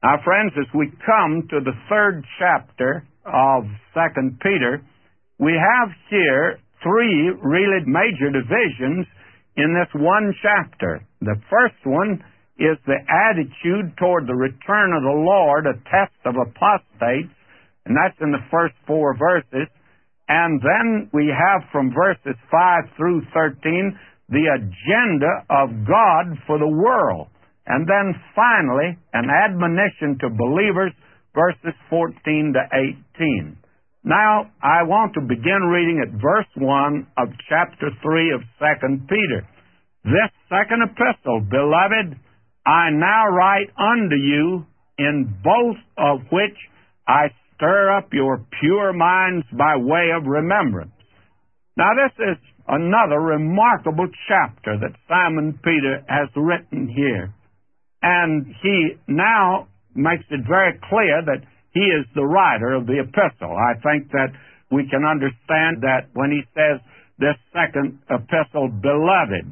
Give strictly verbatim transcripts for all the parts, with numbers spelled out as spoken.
Now, friends, as we come to the third chapter of Second Peter, we have here three really major divisions in this one chapter. The first one is the attitude toward the return of the Lord, a test of apostates, and that's in the first four verses. And then we have from verses five through thirteen the agenda of God for the world. And then finally, an admonition to believers, verses fourteen to eighteen. Now, I want to begin reading at verse one of chapter three of Second Peter. This second epistle, beloved, I now write unto you, in both of which I stir up your pure minds by way of remembrance. Now, this is another remarkable chapter that Simon Peter has written here. And he now makes it very clear that he is the writer of the epistle. I think that we can understand that when he says this second epistle, beloved.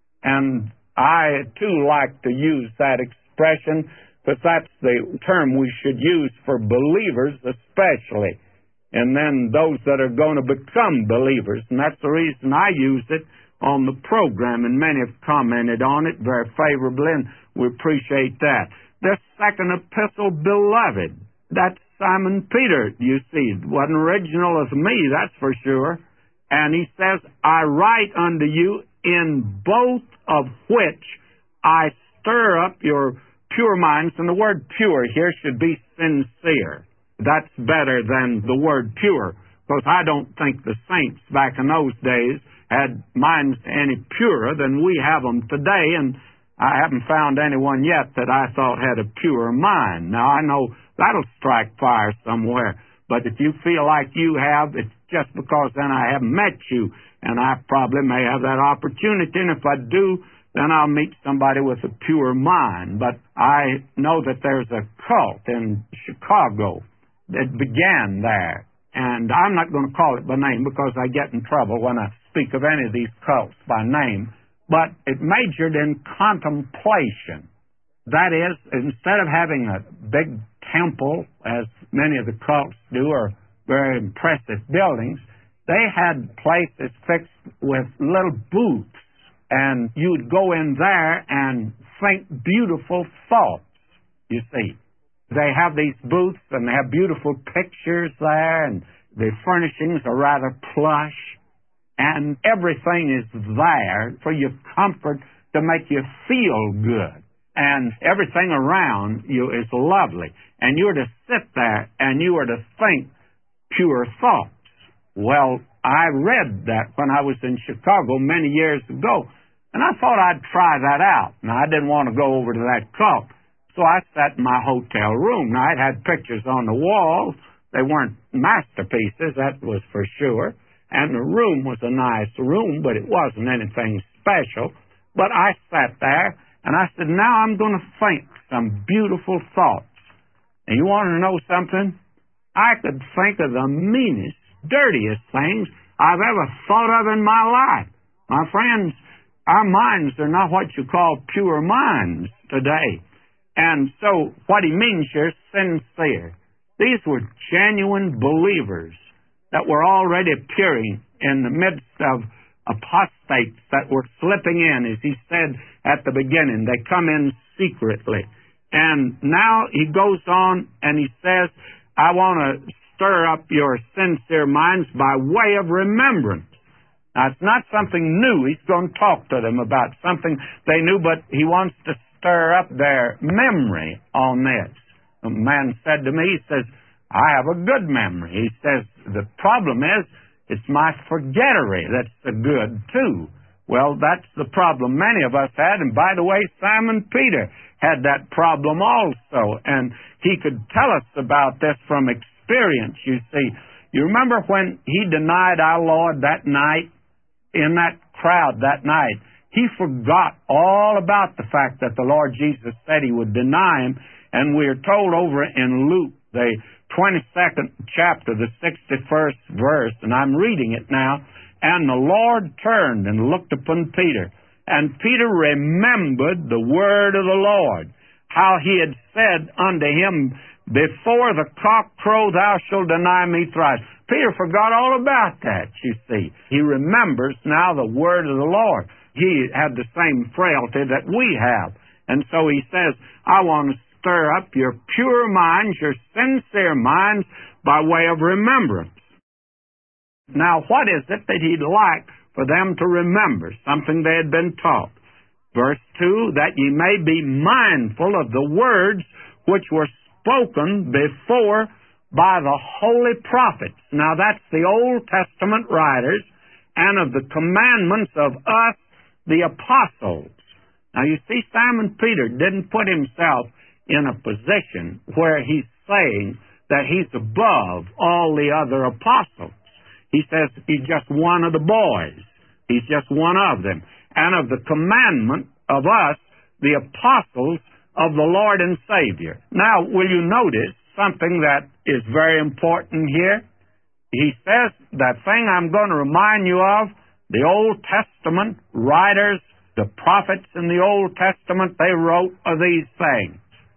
And I, too, like to use that expression because that's the term we should use for believers especially. And then those that are going to become believers. And that's the reason I use it on the program, and many have commented on it very favorably, and we appreciate that. This second epistle, beloved, that's Simon Peter, you see. It wasn't original as me, that's for sure. And he says, I write unto you, in both of which I stir up your pure minds. And the word pure here should be sincere. That's better than the word pure, because I don't think the saints back in those days had minds any purer than we have them today, and I haven't found anyone yet that I thought had a pure mind. Now, I know that'll strike fire somewhere, but if you feel like you have, it's just because then I haven't met you, and I probably may have that opportunity, and if I do, then I'll meet somebody with a pure mind. But I know that there's a cult in Chicago that began there, and I'm not going to call it by name because I get in trouble when I speak of any of these cults by name, but it majored in contemplation. That is, instead of having a big temple, as many of the cults do, or very impressive buildings, they had places fixed with little booths, and you'd go in there and think beautiful thoughts, you see. They have these booths, and they have beautiful pictures there, and the furnishings are rather plush, and everything is there for your comfort to make you feel good. And everything around you is lovely. And you're to sit there and you are to think pure thoughts. Well, I read that when I was in Chicago many years ago, and I thought I'd try that out. Now, I didn't want to go over to that cult, so I sat in my hotel room. Now, it had pictures on the walls. They weren't masterpieces, that was for sure. And the room was a nice room, but it wasn't anything special. But I sat there, and I said, now I'm going to think some beautiful thoughts. And you want to know something? I could think of the meanest, dirtiest things I've ever thought of in my life. My friends, our minds are not what you call pure minds today. And so what he means here is sincere. These were genuine believers that were already appearing in the midst of apostates that were slipping in, as he said at the beginning. They come in secretly. And now he goes on and he says, I want to stir up your sincere minds by way of remembrance. Now, it's not something new. He's going to talk to them about something they knew, but he wants to stir up their memory on this. A man said to me, he says, I have a good memory. He says, the problem is, it's my forgettery that's the good, too. Well, that's the problem many of us had. And by the way, Simon Peter had that problem also. And he could tell us about this from experience, you see. You remember when he denied our Lord that night, in that crowd that night? He forgot all about the fact that the Lord Jesus said he would deny him. And we are told over in Luke, the twenty-second chapter, the sixty-first verse, and I'm reading it now, and the Lord turned and looked upon Peter, and Peter remembered the word of the Lord, how he had said unto him, before the cock crow thou shalt deny me thrice. Peter forgot all about that, you see. He remembers now the word of the Lord. He had the same frailty that we have. And so he says, I want to stir up your pure minds, your sincere minds, by way of remembrance. Now, what is it that he'd like for them to remember? Something they had been taught. Verse two, that ye may be mindful of the words which were spoken before by the holy prophets. Now, that's the Old Testament writers, and of the commandments of us, the apostles. Now, you see, Simon Peter didn't put himself in a position where he's saying that he's above all the other apostles. He says he's just one of the boys. He's just one of them. And of the commandment of us, the apostles of the Lord and Savior. Now, will you notice something that is very important here? He says, that thing I'm going to remind you of, the Old Testament writers, the prophets in the Old Testament, they wrote of these things.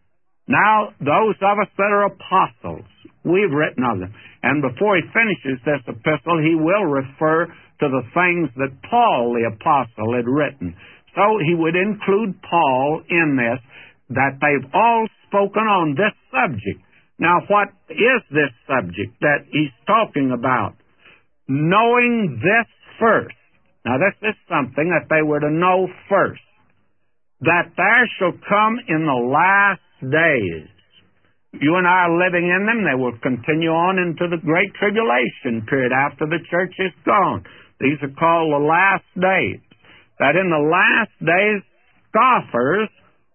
Now, those of us that are apostles, we've written of them. And before he finishes this epistle, he will refer to the things that Paul the apostle had written. So he would include Paul in this, that they've all spoken on this subject. Now, what is this subject that he's talking about? Knowing this first. Now, this is something that they were to know first. That there shall come in the last days. You and I are living in them. They will continue on into the Great Tribulation period after the church is gone. These are called the last days. That in the last days, scoffers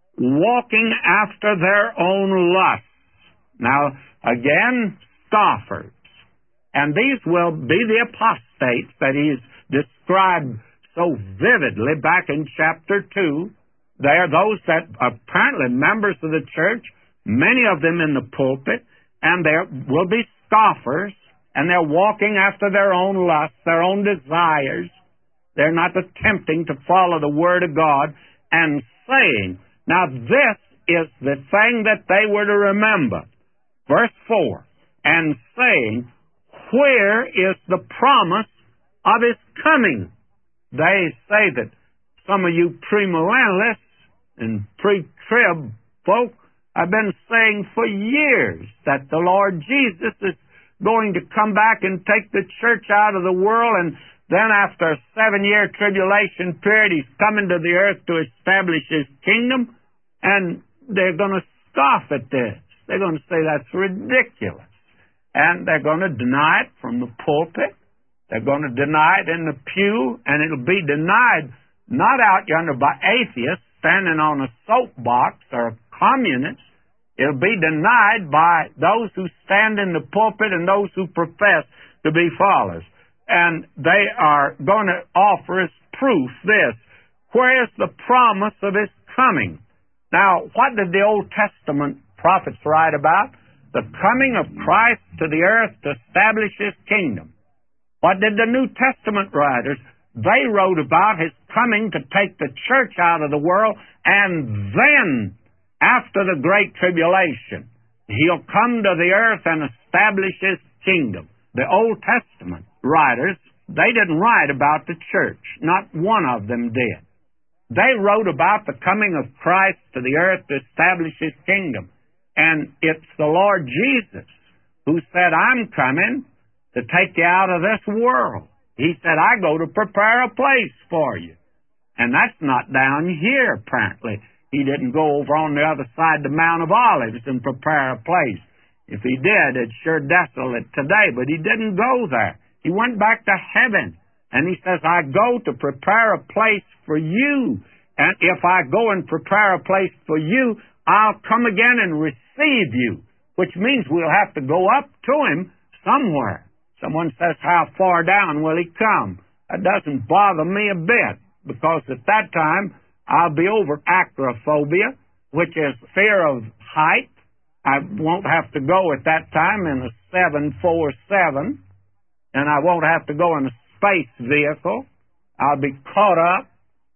walking after their own lusts. Now, again, scoffers. And these will be the apostates that he's described so vividly back in chapter two. They are those that are apparently members of the church, many of them in the pulpit, and there will be scoffers, and they're walking after their own lusts, their own desires. They're not attempting to follow the Word of God, and saying, now this is the thing that they were to remember. Verse four, and saying, where is the promise of His coming? They say that some of you premillennialists and pre-trib folk have been saying for years that the Lord Jesus is going to come back and take the church out of the world, and then after a seven-year tribulation period, He's coming to the earth to establish His kingdom, and they're going to scoff at this. They're going to say that's ridiculous. And they're going to deny it from the pulpit. They're going to deny it in the pew, and it'll be denied not out yonder by atheists standing on a soapbox or communists. It'll be denied by those who stand in the pulpit and those who profess to be followers. And they are going to offer as proof this. Where is the promise of His coming? Now, what did the Old Testament prophets write about? The coming of Christ to the earth to establish His kingdom. What did the New Testament writers? They wrote about His coming to take the church out of the world, and then, after the Great Tribulation, He'll come to the earth and establish His kingdom. The Old Testament writers, they didn't write about the church. Not one of them did. They wrote about the coming of Christ to the earth to establish His kingdom. And it's the Lord Jesus who said, I'm coming to take you out of this world. He said, I go to prepare a place for you. And that's not down here, apparently. He didn't go over on the other side of the Mount of Olives and prepare a place. If He did, it's sure desolate today, but He didn't go there. He went back to heaven. And He says, I go to prepare a place for you. And if I go and prepare a place for you, I'll come again and receive you, which means we'll have to go up to Him somewhere. Someone says, how far down will He come? That doesn't bother me a bit, because at that time, I'll be over acrophobia, which is fear of height. I won't have to go at that time in a seven forty-seven, and I won't have to go in a space vehicle. I'll be caught up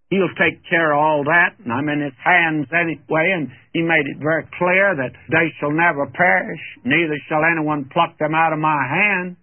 He'll take care of all that, and I'm in His hands anyway, and He made it very clear that they shall never perish, neither shall anyone pluck them out of my hand.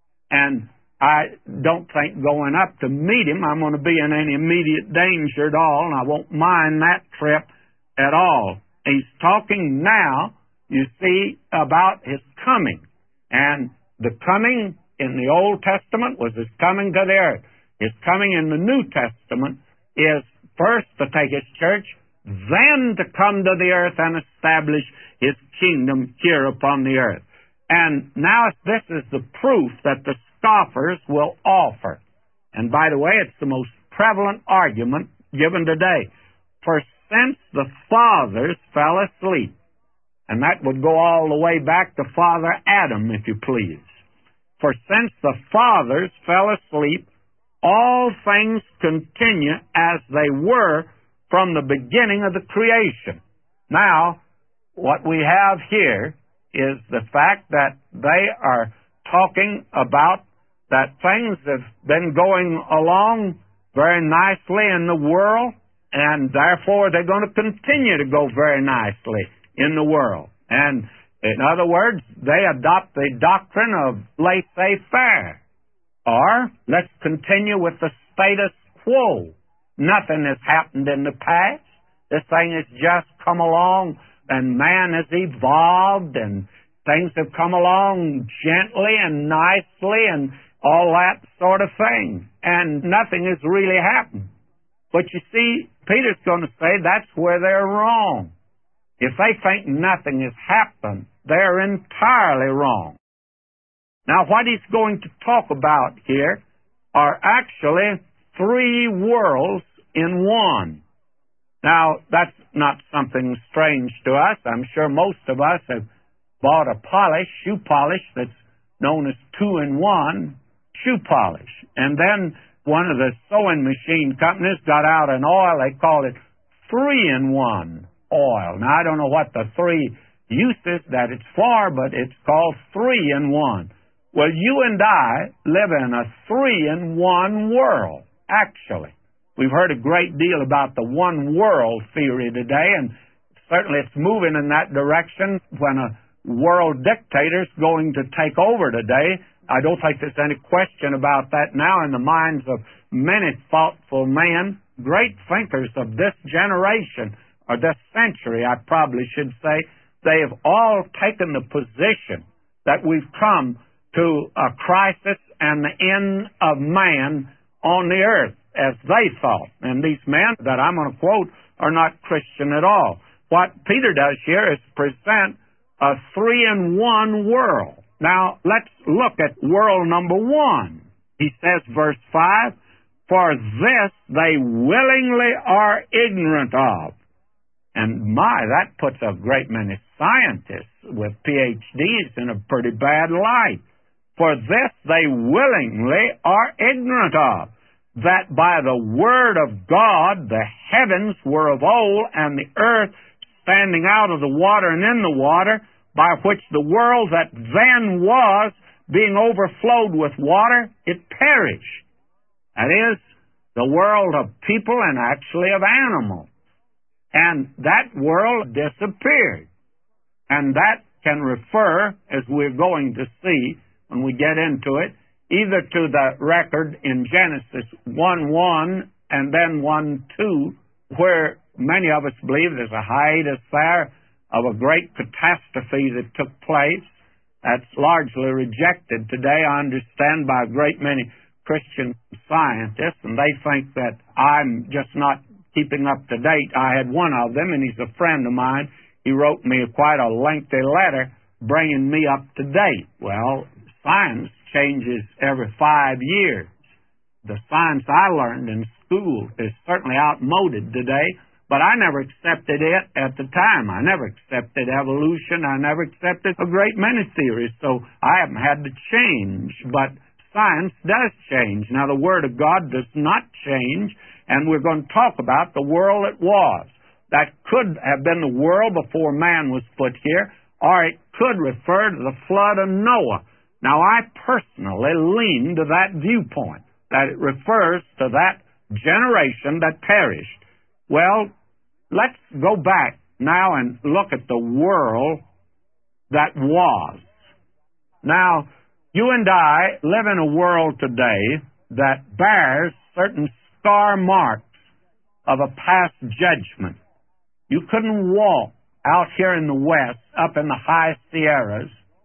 And I don't think going up to meet Him I'm going to be in any immediate danger at all, and I won't mind that trip at all. He's talking now, you see, about His coming. And the coming in the Old Testament was His coming to the earth. His coming in the New Testament is first to take His church, then to come to the earth and establish His kingdom here upon the earth. And now this is the proof that the scoffers will offer. And by the way, it's the most prevalent argument given today. For since the fathers fell asleep, and that would go all the way back to Father Adam, if you please. For since the fathers fell asleep, all things continue as they were from the beginning of the creation. Now, what we have here is the fact that they are talking about that things have been going along very nicely in the world, and therefore they're going to continue to go very nicely in the world. And in other words, they adopt the doctrine of laissez-faire. Or, let's continue with the status quo. Nothing has happened in the past. This thing has just come along, and man has evolved, and things have come along gently and nicely, and all that sort of thing. And nothing has really happened. But you see, Peter's going to say that's where they're wrong. If they think nothing has happened, they're entirely wrong. Now, what he's going to talk about here are actually three worlds in one. Now, that's not something strange to us. I'm sure most of us have bought a polish, shoe polish, that's known as two-in-one shoe polish. And then one of the sewing machine companies got out an oil, they called it three-in-one oil. Now, I don't know what the three uses that it's for, but it's called three-in-one. Well, you and I live in a three-in-one world, actually. We've heard a great deal about the one-world theory today, and certainly it's moving in that direction when a world dictator's going to take over today. I don't think there's any question about that now in the minds of many thoughtful men, great thinkers of this generation, or this century, I probably should say. They have all taken the position that we've come to a crisis and the end of man on the earth, as they thought. And these men that I'm going to quote are not Christian at all. What Peter does here is present a three-in-one world. Now, let's look at world number one. He says, verse five, for this they willingly are ignorant of. And my, that puts a great many scientists with P H Ds in a pretty bad light. For this they willingly are ignorant of, that by the word of God the heavens were of old, and the earth standing out of the water and in the water, by which the world that then was, being overflowed with water, it perished. That is, the world of people and actually of animals. And that world disappeared. And that can refer, as we're going to see when we get into it, either to the record in Genesis one one and then one two, where many of us believe there's a hiatus there of a great catastrophe that took place. That's largely rejected today, I understand, by a great many Christian scientists, and they think that I'm just not keeping up to date. I had one of them, and he's a friend of mine. He wrote me quite a lengthy letter bringing me up to date. Well, science changes every five years. The science I learned in school is certainly outmoded today, but I never accepted it at the time. I never accepted evolution. I never accepted a great many theories, so I haven't had to change. But science does change. Now, the Word of God does not change, and we're going to talk about the world it was. That could have been the world before man was put here, or it could refer to the flood of Noah. Now, I personally lean to that viewpoint, that it refers to that generation that perished. Well, let's go back now and look at the world that was. Now, you and I live in a world today that bears certain scar marks of a past judgment. You couldn't walk out here in the West, up in the high Sierras.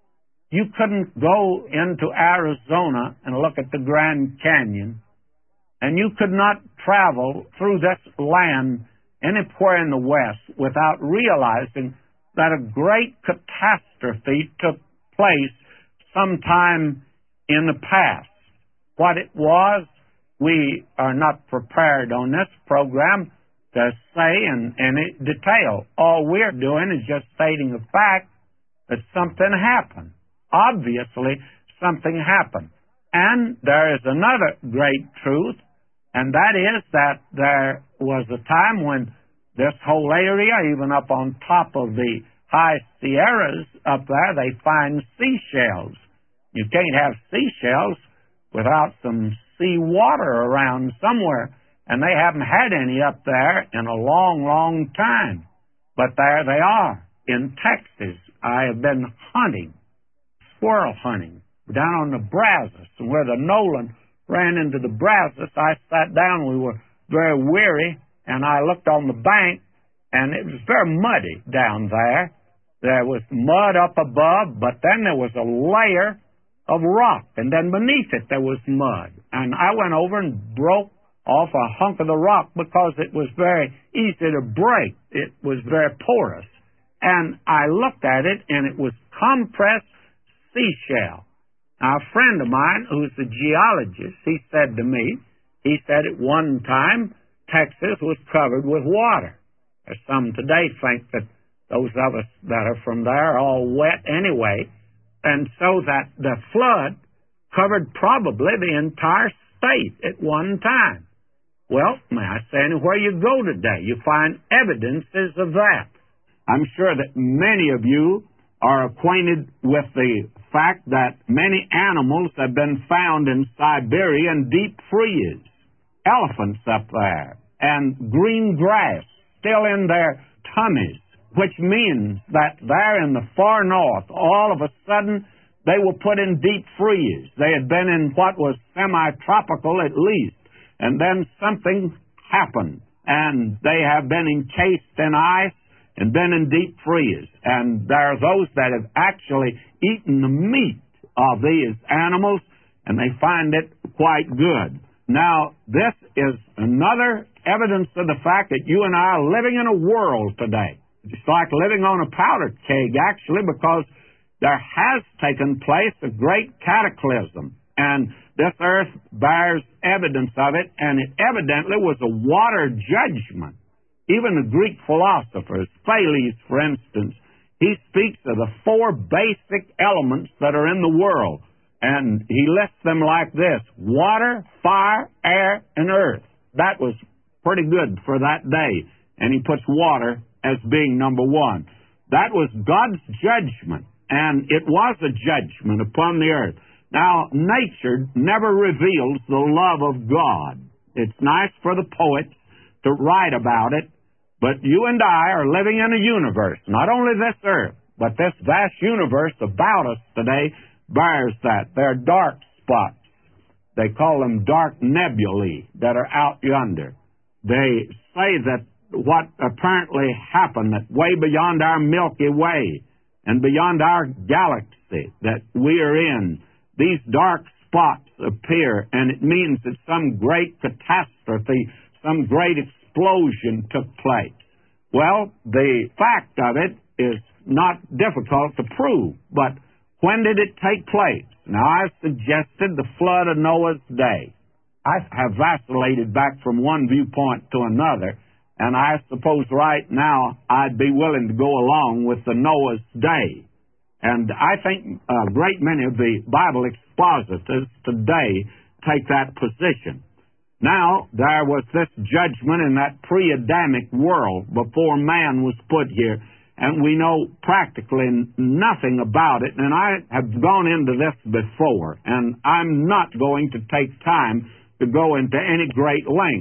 You couldn't go into Arizona and look at the Grand Canyon. And you could not travel through this land anywhere in the West without realizing that a great catastrophe took place sometime in the past. What it was, we are not prepared on this program to say in any detail. All we're doing is just stating the fact that something happened. Obviously, something happened. And there is another great truth, and that is that there was a time when this whole area, even up on top of the high Sierras up there, they find seashells. You can't have seashells without some sea water around somewhere, and they haven't had any up there in a long, long time. But there they are in Texas. I have been hunting, squirrel hunting, down on the Brazos, and where the Nolan ran into the Brazos, I sat down. We were very weary, and I looked on the bank, and it was very muddy down there. There was mud up above, but then there was a layer of rock, and then beneath it there was mud. And I went over and broke off a hunk of the rock because it was very easy to break. It was very porous. And I looked at it, and it was compressed seashell. Now, a friend of mine who's a geologist, he said to me, he said at one time Texas was covered with water. There's some today think that those of us that are from there are all wet anyway, and so that the flood covered probably the entire state at one time. Well, may I say, anywhere you go today, you find evidences of that. I'm sure that many of you are acquainted with the fact that many animals have been found in Siberia in deep freeze. Elephants up there, and green grass still in their tummies, which means that there in the far north, all of a sudden, they were put in deep freeze. They had been in what was semi-tropical at least, and then something happened, and they have been encased in ice and been in deep freeze. And there are those that have actually eaten the meat of these animals, and they find it quite good. Now, this is another evidence of the fact that you and I are living in a world today. It's like living on a powder keg, actually, because there has taken place a great cataclysm, and this earth bears evidence of it, and it evidently was a water judgment. Even the Greek philosophers, Thales, for instance, he speaks of the four basic elements that are in the world, and he lists them like this: water, fire, air, and earth. That was pretty good for that day, and he puts water as being number one. That was God's judgment, and it was a judgment upon the earth. Now, nature never reveals the love of God. It's nice for the poets to write about it, but you and I are living in a universe, not only this earth, but this vast universe about us today bears that. They're dark spots. They call them dark nebulae that are out yonder. They say that what apparently happened, that way beyond our Milky Way and beyond our galaxy that we are in, these dark spots appear, and it means that some great catastrophe, some great explosion took place. Well, the fact of it is not difficult to prove, but when did it take place? Now, I've suggested the flood of Noah's day. I have vacillated back from one viewpoint to another, and I suppose right now I'd be willing to go along with the Noah's day. And I think a great many of the Bible expositors today take that position. Now, there was this judgment in that pre-Adamic world before man was put here, and we know practically nothing about it, and I have gone into this before, and I'm not going to take time to go into any great length.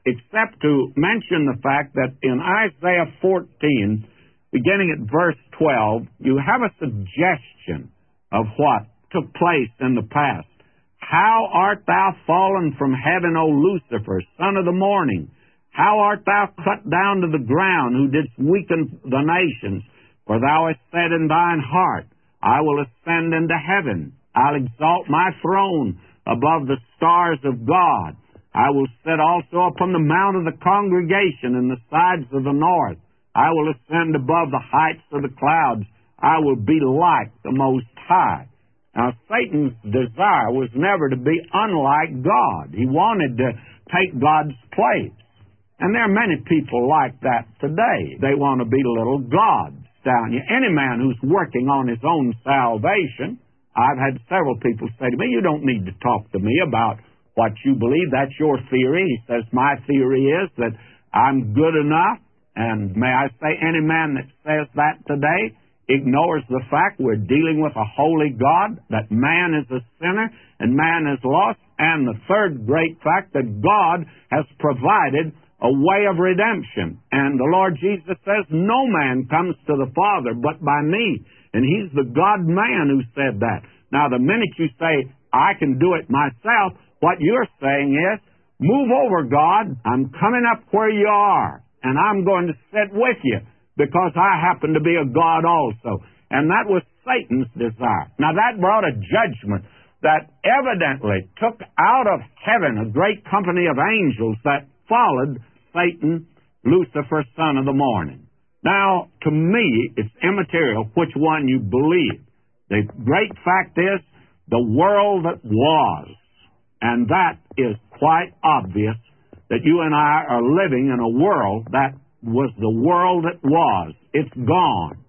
except to mention the fact that in Isaiah fourteen, beginning at verse twelve, you have a suggestion of what took place in the past. How art thou fallen from heaven, O Lucifer, son of the morning? How art thou cut down to the ground, who didst weaken the nations? For thou hast said in thine heart, I will ascend into heaven. I'll exalt my throne above the stars of God. I will sit also upon the mount of the congregation in the sides of the north. I will ascend above the heights of the clouds. I will be like the Most High. Now, Satan's desire was never to be unlike God. He wanted to take God's place. And there are many people like that today. They want to be little gods down here. Any man who's working on his own salvation, I've had several people say to me, you don't need to talk to me about what you believe. That's your theory. He says, my theory is that I'm good enough. And may I say, any man that says that today ignores the fact we're dealing with a holy God, that man is a sinner and man is lost, and the third great fact that God has provided a way of redemption. And the Lord Jesus says, no man comes to the Father but by me. And He's the God-man who said that. Now, the minute you say, I can do it myself, what you're saying is, move over, God. I'm coming up where you are, and I'm going to sit with you, because I happen to be a God also. And that was Satan's desire. Now, that brought a judgment that evidently took out of heaven a great company of angels that followed Satan, Lucifer, son of the morning. Now, to me, it's immaterial which one you believe. The great fact is the world that was, and that is quite obvious that you and I are living in a world that was the world that was. It's gone.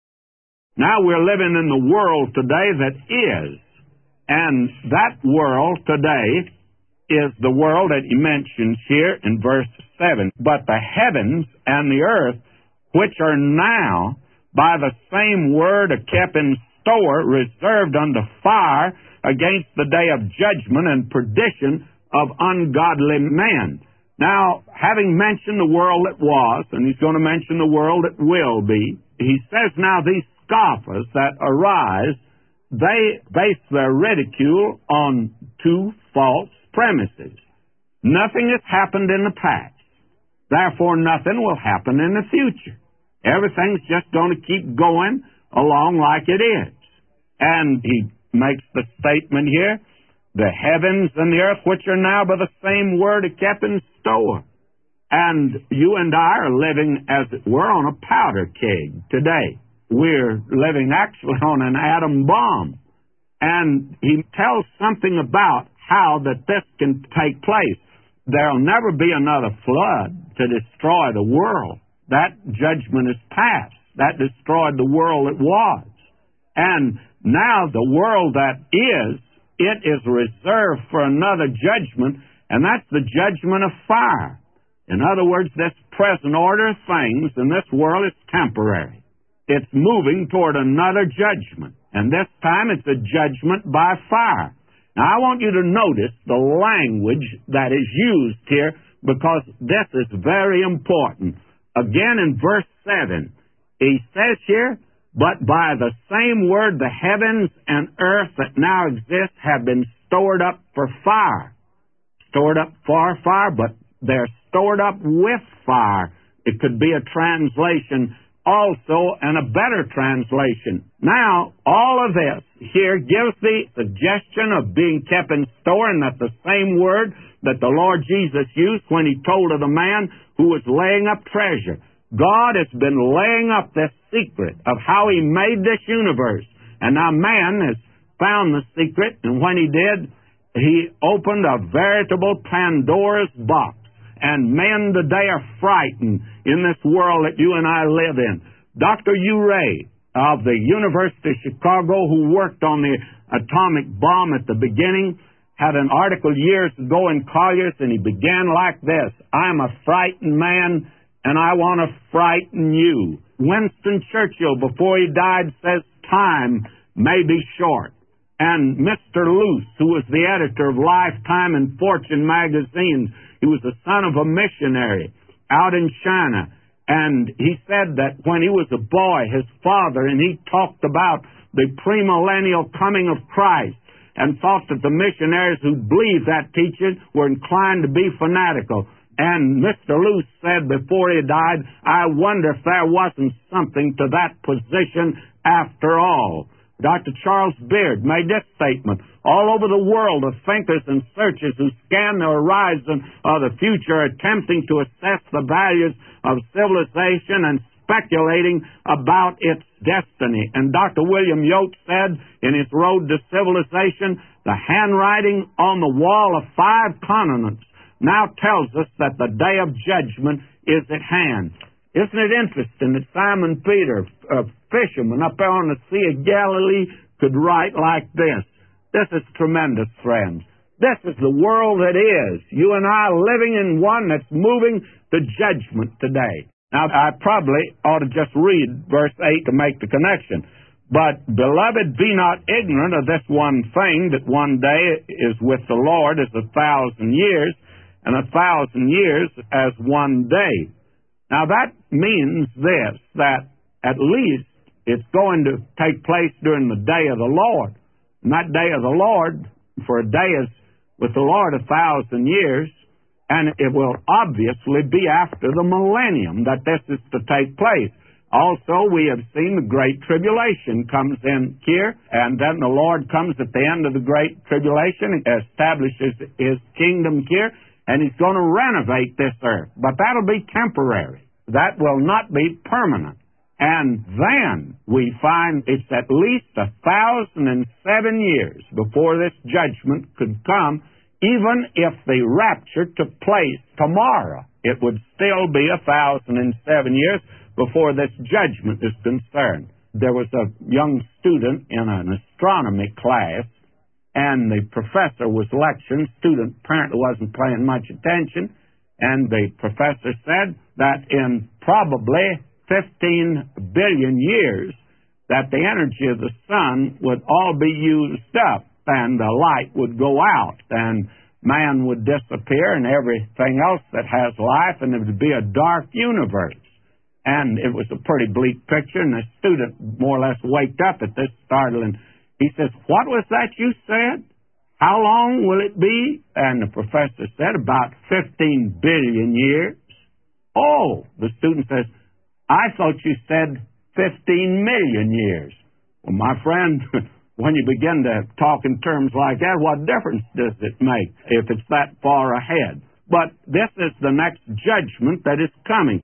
Now we're living in the world today that is. And that world today is the world that he mentions here in verse seven. But the heavens and the earth, which are now by the same word are kept in store, reserved unto fire against the day of judgment and perdition of ungodly men. Now, having mentioned the world that was, and he's going to mention the world that will be, he says now these scoffers that arise, they base their ridicule on two false premises. Nothing has happened in the past. Therefore, nothing will happen in the future. Everything's just going to keep going along like it is. And he makes the statement here, the heavens and the earth, which are now by the same word, are kept in store. And you and I are living, as it were, on a powder keg today. We're living actually on an atom bomb. And he tells something about how that this can take place. There'll never be another flood to destroy the world. That judgment is past. That destroyed the world that was. And now the world that is, it is reserved for another judgment, and that's the judgment of fire. In other words, this present order of things in this world is temporary. It's moving toward another judgment, and this time it's a judgment by fire. Now, I want you to notice the language that is used here, because this is very important. Again, in verse seven, he says here, but by the same word, the heavens and earth that now exist have been stored up for fire. Stored up for fire, but they're stored up with fire. It could be a translation also, and a better translation. Now, all of this here gives the suggestion of being kept in store, and that the same word that the Lord Jesus used when he told of the man who was laying up treasure. God has been laying up this secret of how he made this universe. And now man has found the secret, and when he did, he opened a veritable Pandora's box. And men today are frightened in this world that you and I live in. Doctor Urey of the University of Chicago, who worked on the atomic bomb at the beginning, had an article years ago in Collier's, and he began like this: I'm a frightened man, and I want to frighten you. Winston Churchill, before he died, says time may be short. And Mister Luce, who was the editor of Lifetime and Fortune magazines, He was the son of a missionary out in China. And he said that when he was a boy, his father, and he talked about the premillennial coming of Christ, and thought that the missionaries who believed that teaching were inclined to be fanatical. And Mister Luce said before he died, I wonder if there wasn't something to that position after all. Doctor Charles Beard made this statement. All over the world of thinkers and searchers who scan the horizon of the future, attempting to assess the values of civilization and speculating about its destiny. And Doctor William Yoates said in his Road to Civilization, the handwriting on the wall of five continents now tells us that the day of judgment is at hand. Isn't it interesting that Simon Peter, a fisherman up there on the Sea of Galilee, could write like this? This is tremendous, friends. This is the world that is. You and I living in one that's moving to judgment today. Now, I probably ought to just read verse eight to make the connection. But, beloved, be not ignorant of this one thing, that one day is with the Lord as a thousand years, and a thousand years as one day. Now, that means this, that at least it's going to take place during the day of the Lord. And that day of the Lord, for a day is with the Lord a thousand years, and it will obviously be after the millennium that this is to take place. Also, we have seen the Great Tribulation comes in here, and then the Lord comes at the end of the Great Tribulation and establishes His kingdom here, and He's going to renovate this earth. But that'll be temporary. That will not be permanent. And then we find it's at least a thousand and seven years before this judgment could come. Even if the rapture took place tomorrow, it would still be a thousand and seven years before this judgment is concerned. There was a young student in an astronomy class, and the professor was lecturing. The student apparently wasn't paying much attention, and the professor said that in probably fifteen billion years that the energy of the sun would all be used up, and the light would go out, and man would disappear, and everything else that has life, and it would be a dark universe. And it was a pretty bleak picture, and the student more or less waked up at this startling. He says, what was that you said? How long will it be? And the professor said, about fifteen billion years. Oh, the student says, I thought you said fifteen million years. Well, my friend, when you begin to talk in terms like that, what difference does it make if it's that far ahead? But this is the next judgment that is coming.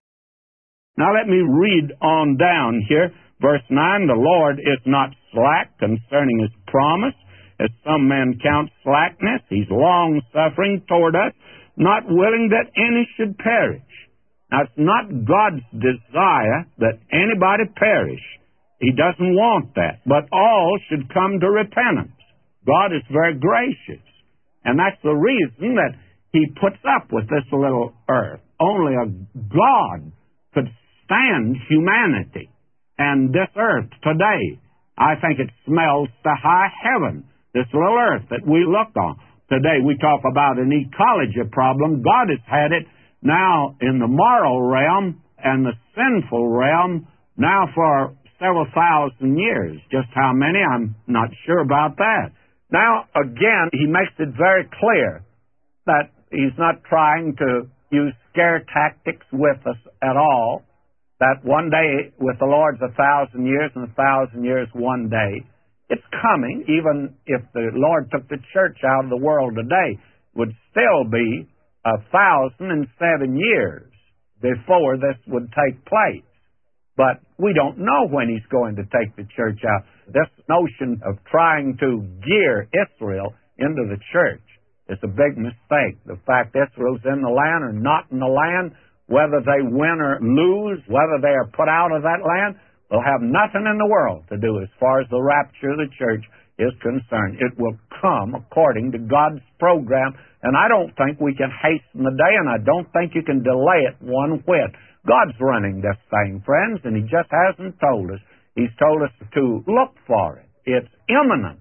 Now let me read on down here. Verse nine, the Lord is not slack concerning His promise, as some men count slackness. He's long-suffering toward us, not willing that any should perish. Now, it's not God's desire that anybody perish. He doesn't want that. But all should come to repentance. God is very gracious. And that's the reason that He puts up with this little earth. Only a God could stand humanity. And this earth today, I think it smells to high heaven, this little earth that we look on. Today we talk about an ecology problem. God has had it now in the moral realm and the sinful realm now for several thousand years. Just how many, I'm not sure about that. Now, again, He makes it very clear that He's not trying to use scare tactics with us at all, that one day with the Lord's a thousand years and a thousand years one day. It's coming, even if the Lord took the church out of the world today, would still be a thousand and seven years before this would take place. But we don't know when He's going to take the church out. This notion of trying to gear Israel into the church is a big mistake. The fact Israel's in the land or not in the land, whether they win or lose, whether they are put out of that land, will have nothing in the world to do as far as the rapture of the church is concerned. It will come according to God's program, and I don't think we can hasten the day, and I don't think you can delay it one whit. God's running this thing, friends, and He just hasn't told us. He's told us to look for it. It's imminent.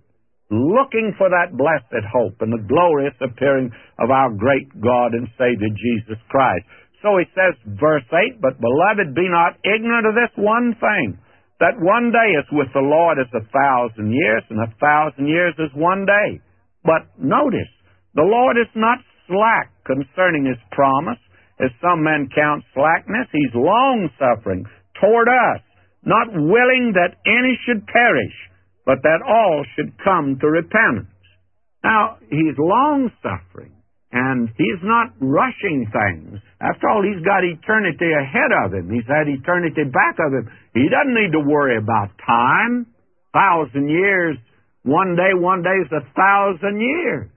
looking for that blessed hope and the glorious appearing of our great God and Savior Jesus Christ. So he says, verse eight, but beloved, be not ignorant of this one thing, that one day is with the Lord as a thousand years, and a thousand years is one day. But notice, the Lord is not slack concerning his promise, as some men count slackness. He's long-suffering toward us, not willing that any should perish, but that all should come to repentance. Now, he's long-suffering, and he's not rushing things. After all, he's got eternity ahead of him. He's had eternity back of him. He doesn't need to worry about time. Thousand years, one day, one day is a thousand years.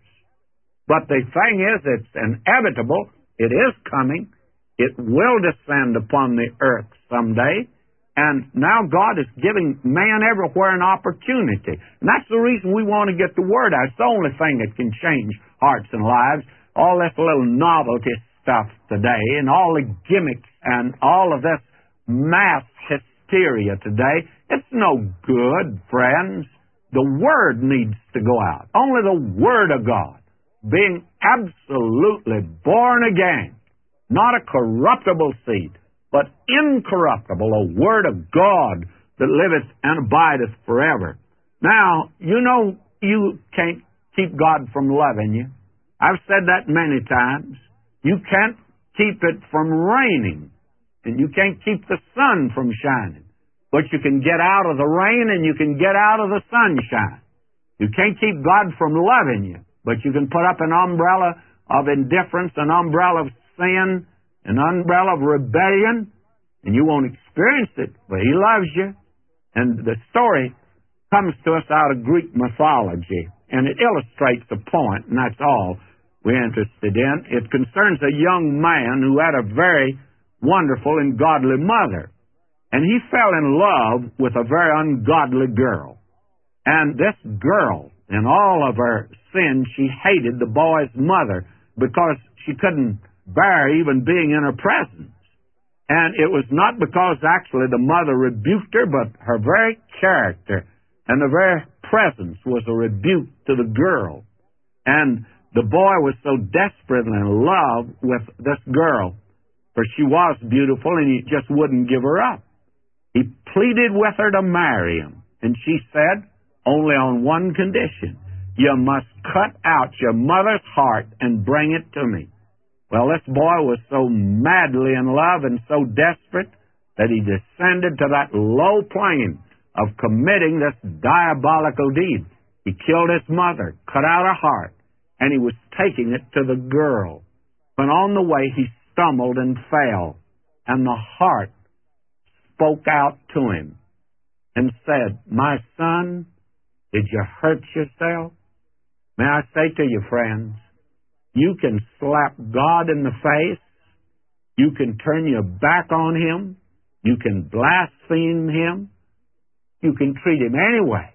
But the thing is, it's inevitable. It is coming. It will descend upon the earth someday. And now God is giving man everywhere an opportunity. And that's the reason we want to get the Word out. It's the only thing that can change hearts and lives. All this little novelty stuff today and all the gimmicks and all of this mass hysteria today, it's no good, friends. The Word needs to go out. Only the Word of God, being absolutely born again, not a corruptible seed, but incorruptible, a Word of God that liveth and abideth forever. Now, you know you can't keep God from loving you. I've said that many times. You can't keep it from raining, and you can't keep the sun from shining. But you can get out of the rain and you can get out of the sunshine. You can't keep God from loving you, but you can put up an umbrella of indifference, an umbrella of sin, an umbrella of rebellion, and you won't experience it, but He loves you. And the story comes to us out of Greek mythology, and it illustrates the point, and that's all we're interested in. It concerns a young man who had a very wonderful and godly mother, and he fell in love with a very ungodly girl. And this girl, in all of her sin, she hated the boy's mother because she couldn't bear even being in her presence. And it was not because actually the mother rebuked her, but her very character and the very presence was a rebuke to the girl. And the boy was so desperately in love with this girl, for she was beautiful, and he just wouldn't give her up. He pleaded with her to marry him, and she said, only on one condition: you must cut out your mother's heart and bring it to me. Well, this boy was so madly in love and so desperate that he descended to that low plane of committing this diabolical deed. He killed his mother, cut out her heart, and he was taking it to the girl. When on the way he stumbled and fell, and the heart spoke out to him and said, my son, did you hurt yourself? May I say to you, friends, you can slap God in the face. You can turn your back on Him. You can blaspheme Him. You can treat Him anyway.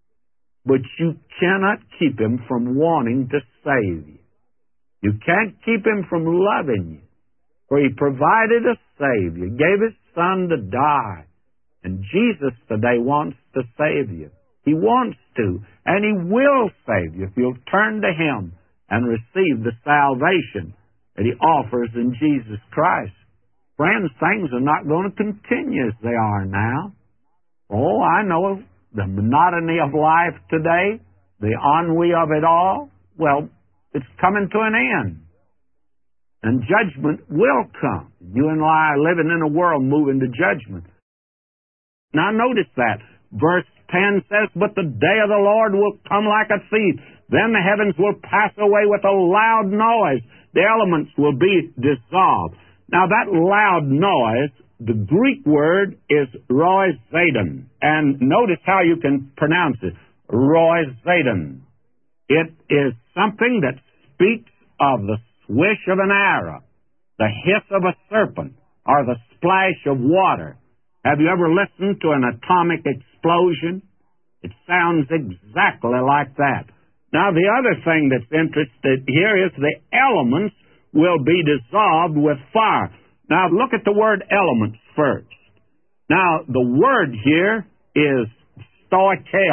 But you cannot keep Him from wanting to save you. You can't keep Him from loving you. For He provided a Savior, gave His Son to die. And Jesus today wants to save you. He wants to, and He will save you if you'll turn to Him and receive the salvation that He offers in Jesus Christ. Friends, things are not going to continue as they are now. Oh, I know the monotony of life today, the ennui of it all, well, it's coming to an end. And judgment will come. You and I are living in a world moving to judgment. Now notice that. Verse ten says, but the day of the Lord will come like a thief. Then the heavens will pass away with a loud noise. The elements will be dissolved. Now that loud noise, the Greek word is roizedon. And notice how you can pronounce it. Roizedon. It is something that speaks of the swish of an arrow, the hiss of a serpent, or the splash of water. Have you ever listened to an atomic explosion? It sounds exactly like that. Now, the other thing that's interested here is the elements will be dissolved with fire. Now, look at the word elements first. Now, the word here is stoicheia.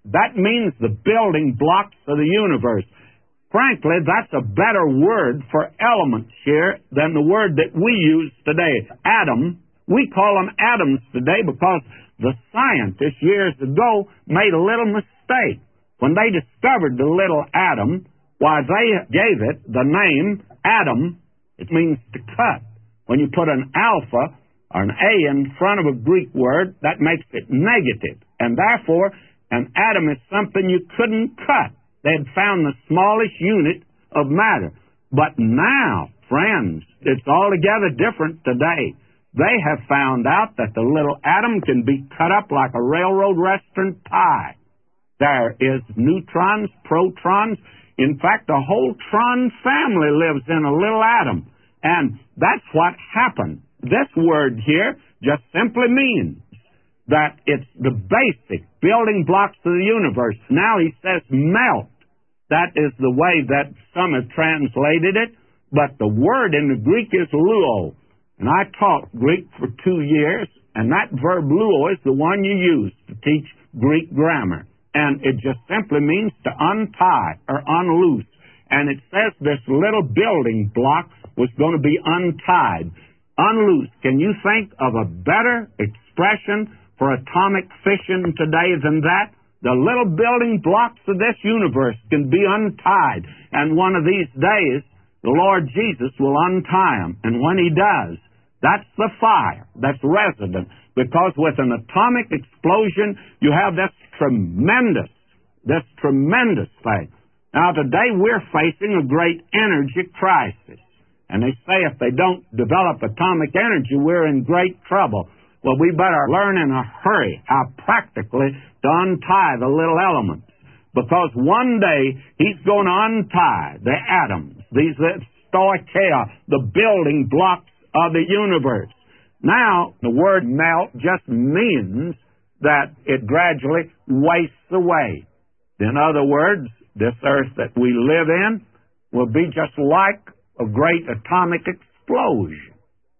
That means the building blocks of the universe. Frankly, that's a better word for elements here than the word that we use today. Atom, we call them atoms today because the scientists years ago made a little mistake. When they discovered the little atom, why, they gave it the name atom. It means to cut. When you put an alpha or an A in front of a Greek word, that makes it negative. And therefore, an atom is something you couldn't cut. They had found the smallest unit of matter. But now, friends, it's altogether different today. They have found out that the little atom can be cut up like a railroad western pie. There is neutrons, protons. In fact, the whole tron family lives in a little atom. And that's what happened. This word here just simply means that it's the basic building blocks of the universe. Now he says melt. That is the way that some have translated it, but the word in the Greek is luo. And I taught Greek for two years, and that verb luo is the one you use to teach Greek grammar. And it just simply means to untie or unloose. And it says this little building block was going to be untied. Unloose. Can you think of a better expression for atomic fission today than that? The little building blocks of this universe can be untied. And one of these days, the Lord Jesus will untie them. And when he does, that's the fire that's resident. Because with an atomic explosion, you have this tremendous, this tremendous thing. Now, today we're facing a great energy crisis. And they say if they don't develop atomic energy, we're in great trouble. Well, we better learn in a hurry how practically to untie the little elements. Because one day he's going to untie the atoms, these stoicheia, the building blocks of the universe. Now, the word melt just means that it gradually wastes away. In other words, this earth that we live in will be just like a great atomic explosion.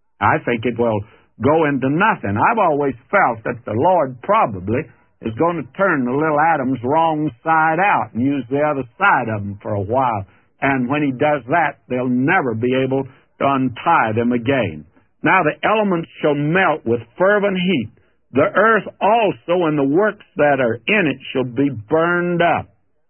I think it will go into nothing. I've always felt that the Lord probably is going to turn the little atoms wrong side out and use the other side of them for a while. And when he does that, they'll never be able to untie them again. Now the elements shall melt with fervent heat. The earth also and the works that are in it shall be burned up.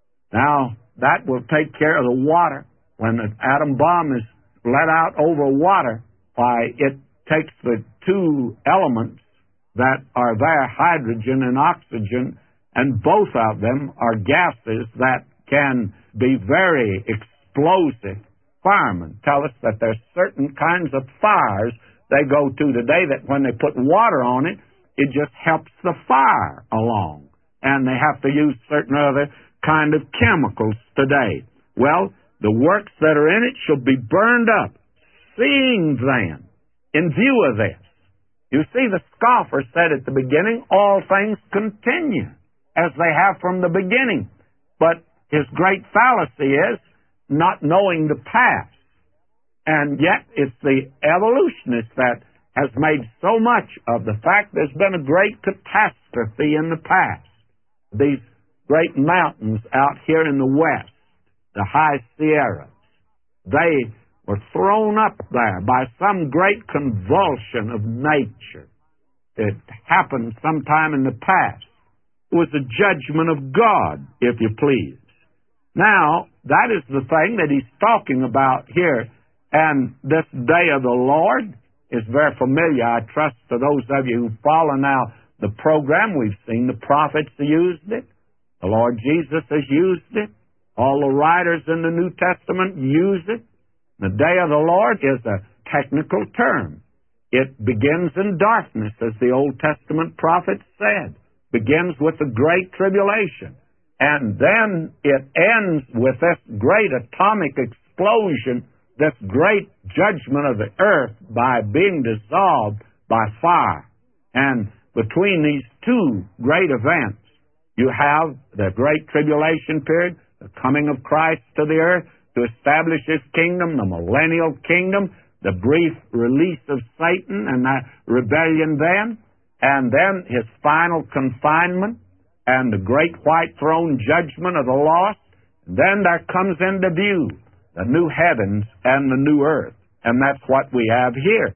Now, that will take care of the water. When the atom bomb is let out over water, why, it takes the two elements that are there, hydrogen and oxygen, and both of them are gases that can be very explosive. Firemen tell us that there's certain kinds of fires they go to today that when they put water on it, it just helps the fire along. And they have to use certain other kind of chemicals today. Well, the works that are in it shall be burned up. Seeing then, in view of this, you see, the scoffer said at the beginning, all things continue as they have from the beginning. But his great fallacy is not knowing the past. And yet it's the evolutionist that has made so much of the fact there's been a great catastrophe in the past. These great mountains out here in the west, the high Sierras, they were thrown up there by some great convulsion of nature. It happened sometime in the past. It was a judgment of God, if you please. Now, that is the thing that he's talking about here. And this day of the Lord is very familiar, I trust, to those of you who follow now the program. We've seen the prophets used it. The Lord Jesus has used it. All the writers in the New Testament use it. The day of the Lord is a technical term. It begins in darkness, as the Old Testament prophet said. Begins with the Great Tribulation. And then it ends with this great atomic explosion, this great judgment of the earth by being dissolved by fire. And between these two great events, you have the Great Tribulation period, the coming of Christ to the earth to establish His kingdom, the millennial kingdom, the brief release of Satan and that rebellion then, and then His final confinement, and the great white throne judgment of the lost. And then there comes into view the new heavens and the new earth. And that's what we have here.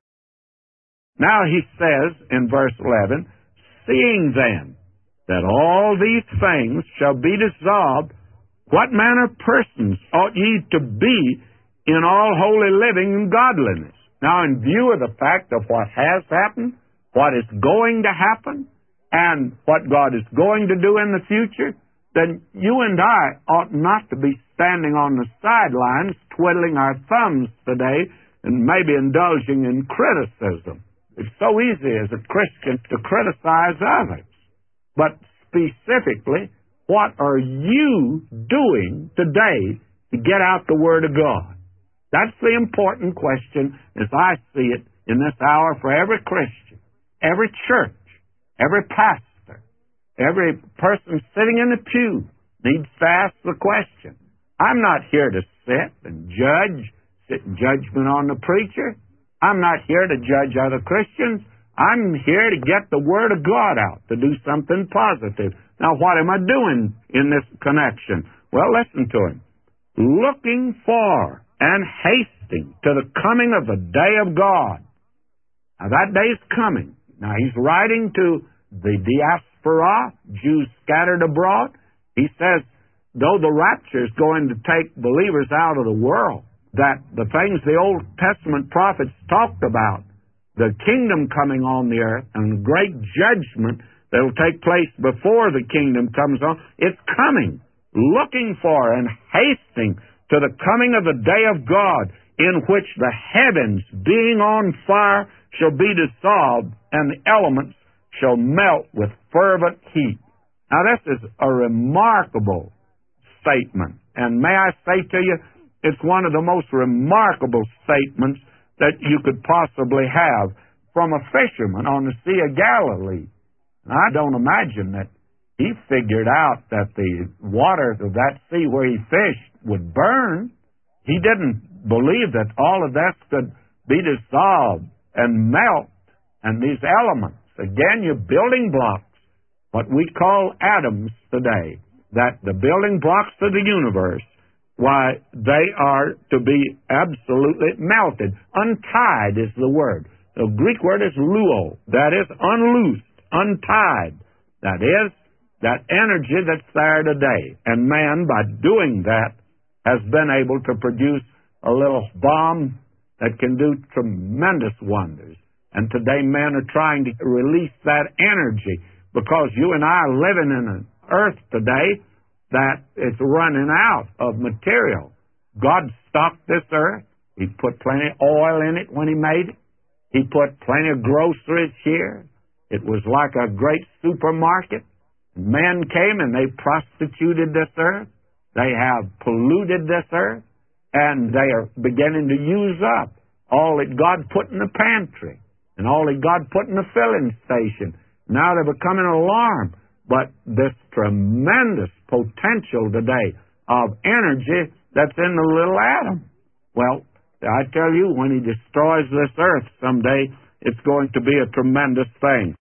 Now he says in verse eleven, seeing then that all these things shall be dissolved, what manner of persons ought ye to be in all holy living and godliness? Now, in view of the fact of what has happened, what is going to happen, and what God is going to do in the future, then you and I ought not to be standing on the sidelines, twiddling our thumbs today, and maybe indulging in criticism. It's so easy as a Christian to criticize others. But specifically, what are you doing today to get out the Word of God? That's the important question as I see it in this hour for every Christian, every church, every pastor, every person sitting in the pew needs to ask the question. I'm not here to sit and judge, sit in judgment on the preacher. I'm not here to judge other Christians. I'm here to get the Word of God out, to do something positive. Now, what am I doing in this connection? Well, listen to him. Looking for and hasting to the coming of the day of God. Now, that day is coming. Now, he's writing to the diaspora, Jews scattered abroad. He says, though the rapture is going to take believers out of the world, that the things the Old Testament prophets talked about, the kingdom coming on the earth and the great judgment that will take place before the kingdom comes on, it's coming. Looking for and hasting to the coming of the day of God, in which the heavens, being on fire, shall be dissolved, and the elements shall melt with fervent heat. Now, this is a remarkable statement. And may I say to you, it's one of the most remarkable statements that you could possibly have from a fisherman on the Sea of Galilee. And I don't imagine that he figured out that the waters of that sea where he fished would burn. He didn't believe that all of that could be dissolved and melt. And these elements, again, your building blocks, what we call atoms today, that the building blocks of the universe, why, they are to be absolutely melted. Untied is the word. The Greek word is luo. That is unloosed, untied. That is that energy that's there today. And man, by doing that, has been able to produce a little bomb that can do tremendous wonders. And today men are trying to release that energy because you and I are living in an earth today that it's running out of material. God stocked this earth. He put plenty of oil in it when He made it. He put plenty of groceries here. It was like a great supermarket. Men came and they prostituted this earth. They have polluted this earth. And they are beginning to use up all that God put in the pantry and all that God put in the filling station. Now they're becoming alarmed. But this tremendous potential today of energy that's in the little atom. Well, I tell you, when He destroys this earth someday, it's going to be a tremendous thing.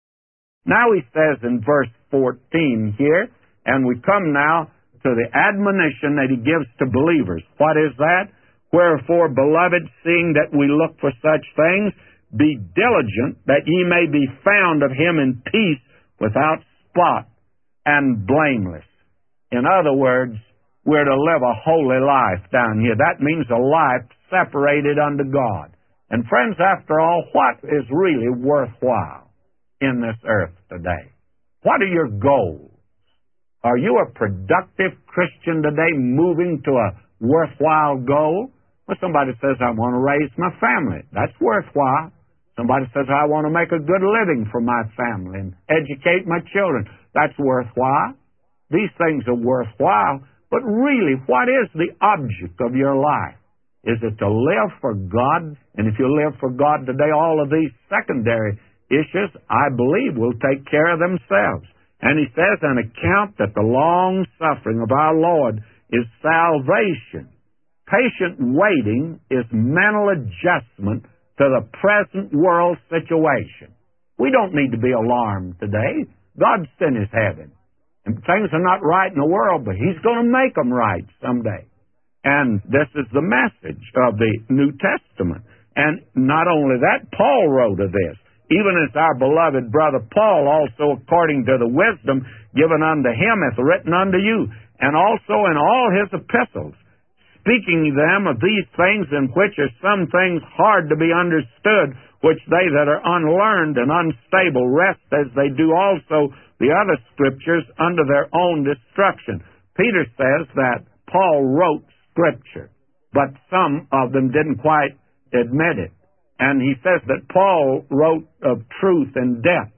Now he says in verse fourteen here, and we come now to the admonition that he gives to believers. What is that? Wherefore, beloved, seeing that we look for such things, be diligent that ye may be found of Him in peace, without spot and blameless. In other words, we're to live a holy life down here. That means a life separated unto God. And friends, after all, what is really worthwhile in this earth today? What are your goals? Are you a productive Christian today moving to a worthwhile goal? Well, somebody says, I want to raise my family. That's worthwhile. Somebody says, I want to make a good living for my family and educate my children. That's worthwhile. These things are worthwhile. But really, what is the object of your life? Is it to live for God? And if you live for God today, all of these secondary issues, I believe, will take care of themselves. And he says, an account that the long suffering of our Lord is salvation. Patient waiting is mental adjustment to the present world situation. We don't need to be alarmed today. God's in His heaven. And things are not right in the world, but He's going to make them right someday. And this is the message of the New Testament. And not only that, Paul wrote of this. Even as our beloved brother Paul also, according to the wisdom given unto him, hath written unto you, and also in all his epistles, speaking them of these things, in which are some things hard to be understood, which they that are unlearned and unstable rest, as they do also the other scriptures, unto their own destruction. Peter says that Paul wrote Scripture, but some of them didn't quite admit it. And he says that Paul wrote of truth and depth.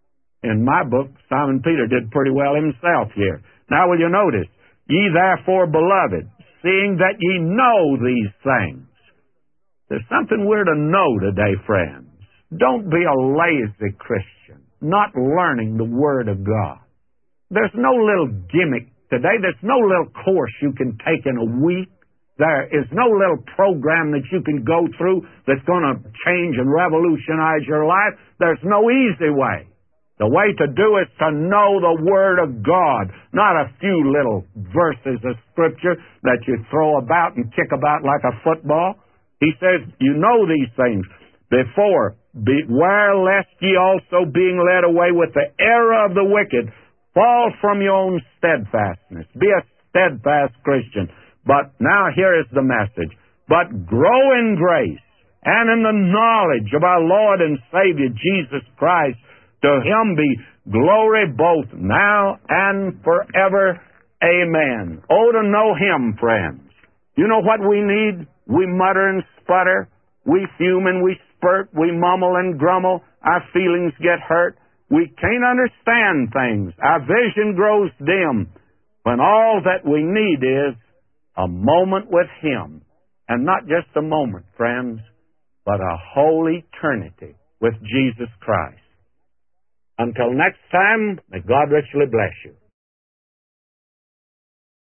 In my book, Simon Peter did pretty well himself here. Now will you notice, ye therefore, beloved, seeing that ye know these things. There's something we're to know today, friends. Don't be a lazy Christian, not learning the Word of God. There's no little gimmick today. There's no little course you can take in a week. There is no little program that you can go through that's going to change and revolutionize your life. There's no easy way. The way to do is to know the Word of God, not a few little verses of Scripture that you throw about and kick about like a football. He says, you know these things. Before, beware lest ye also, being led away with the error of the wicked, fall from your own steadfastness. Be a steadfast Christian. But now here is the message. But grow in grace and in the knowledge of our Lord and Savior Jesus Christ. To Him be glory both now and forever. Amen. Oh, to know Him, friends. You know what we need? We mutter and sputter. We fume and we spurt. We mumble and grumble. Our feelings get hurt. We can't understand things. Our vision grows dim. When all that we need is a moment with Him. And not just a moment, friends, but a whole eternity with Jesus Christ. Until next time, may God richly bless you.